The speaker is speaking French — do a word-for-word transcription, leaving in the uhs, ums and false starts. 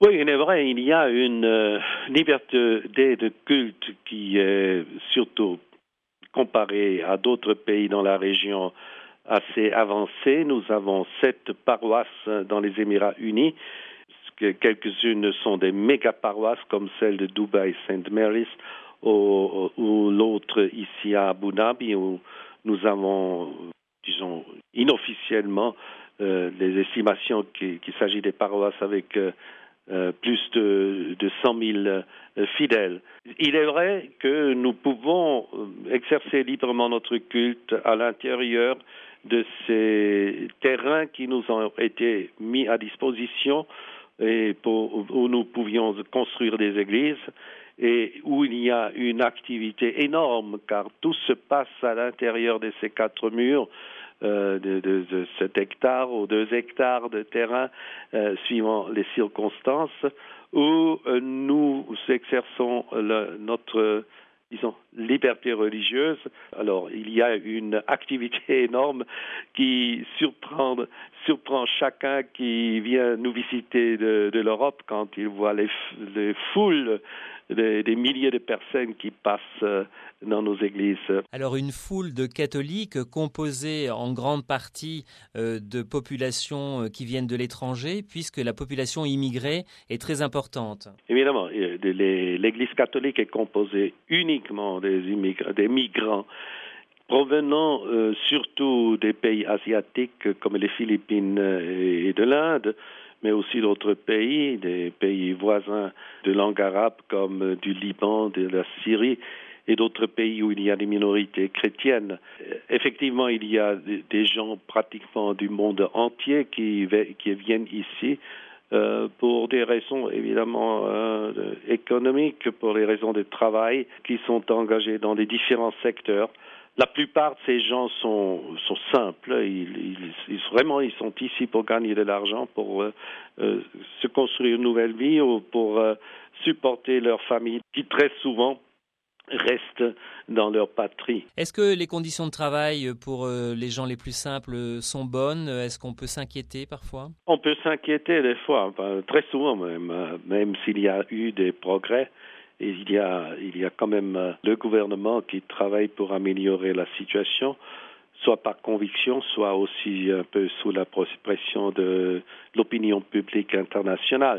Oui, il est vrai, il y a une euh, liberté de culte qui est surtout comparée à d'autres pays dans la région assez avancée. Nous avons sept paroisses dans les Émirats unis. Quelques-unes sont des méga-paroisses comme celle de Dubaï Saint Mary's ou, ou l'autre ici à Abu Dhabi où nous avons, disons, inofficiellement euh, les estimations qu'il, qu'il s'agit des paroisses avec euh, euh, plus de, de cent mille euh, fidèles. Il est vrai que nous pouvons exercer librement notre culte à l'intérieur de ces terrains qui nous ont été mis à disposition et pour, où nous pouvions construire des églises et où il y a une activité énorme car tout se passe à l'intérieur de ces quatre murs euh, de, de, de sept hectares ou deux hectares de terrain euh, suivant les circonstances où euh, nous exerçons le, notre disons, liberté religieuse. Alors, il y a une activité énorme qui surprend, surprend chacun qui vient nous visiter de, de l'Europe quand il voit les, les foules, des, des milliers de personnes qui passent dans nos églises. Alors, une foule de catholiques composée en grande partie euh, de populations qui viennent de l'étranger, puisque la population immigrée est très importante. Évidemment, les, l'Église catholique est composée uniquement des, immigrants, des migrants provenant euh, surtout des pays asiatiques comme les Philippines et de l'Inde, mais aussi d'autres pays, des pays voisins de langue arabe comme du Liban, de la Syrie et d'autres pays où il y a des minorités chrétiennes. Effectivement, il y a des gens pratiquement du monde entier qui, qui viennent ici euh, pour des raisons évidemment euh, économiques, pour des raisons de travail, qui sont engagés dans les différents secteurs. La plupart de ces gens sont, sont simples. Ils, ils, ils, vraiment, ils sont ici pour gagner de l'argent, pour euh, euh, se construire une nouvelle vie ou pour euh, supporter leur famille, qui très souvent restent dans leur patrie. Est-ce que les conditions de travail pour euh, les gens les plus simples sont bonnes? Est-ce qu'on peut s'inquiéter parfois? On peut s'inquiéter des fois, enfin, très souvent même, même s'il y a eu des progrès. Il y a, il y a quand même le gouvernement qui travaille pour améliorer la situation, soit par conviction, soit aussi un peu sous la pression de l'opinion publique internationale.